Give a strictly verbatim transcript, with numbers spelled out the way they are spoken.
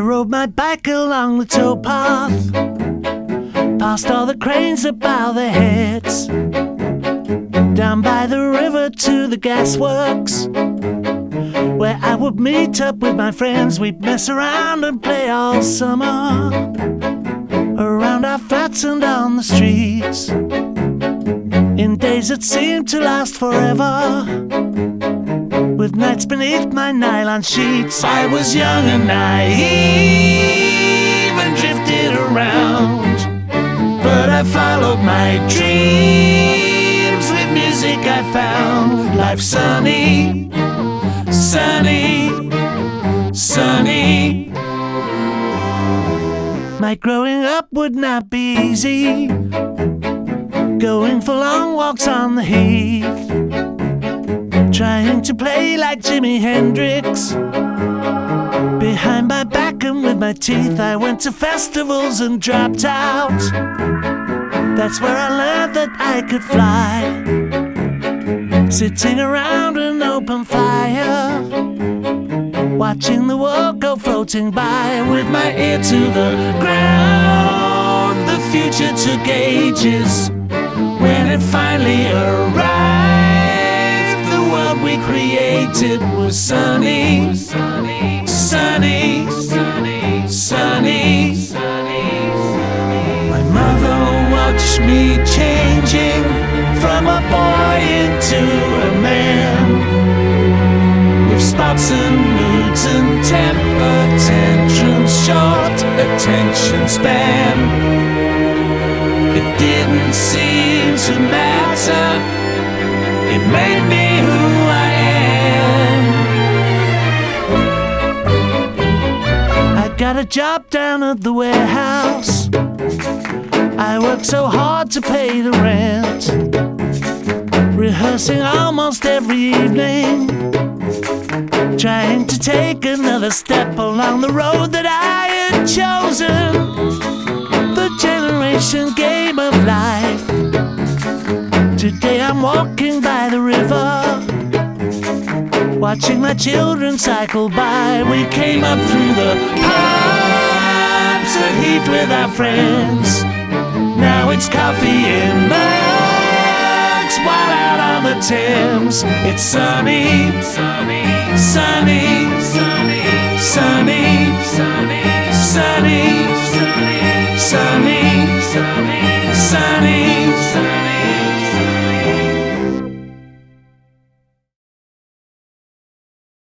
rode my bike along the towpath, past all the cranes that bow their heads, down by the river to the gasworks, where I would meet up with my friends. We'd mess around and play all summer, around our flats and on the streets, in days that seemed to last forever, with nights beneath my nylon sheets. I was young and naive and drifted around, but I followed my dreams. With music I found life sunny, sunny, sunny. My growing up would not be easy, going for long walks on the heath, trying to play like Jimi Hendrix. Behind my back and with my teeth, I went to festivals and dropped out. That's where I learned that I could fly, sitting around an open fire, watching the world go floating by, with my ear to the ground. The future took ages. When it finally arrived, the world we created was sunny, sunny, sunny, sunny, sunny. My mother watched me changing from a boy into a man, with spots and moods and temper tantrums, short attention span. It didn't seem to matter, it made me who I am. I got a job down at the warehouse, I worked so hard to pay the rent, rehearsing almost every evening, trying to take another step along the road that I had chosen, the generation game of life. Today I'm walking by the river, watching my children cycle by. We came up through the pubs at Heath with our friends. Now it's coffee in mugs while out on the Thames. It's sunny, sunny, sunny,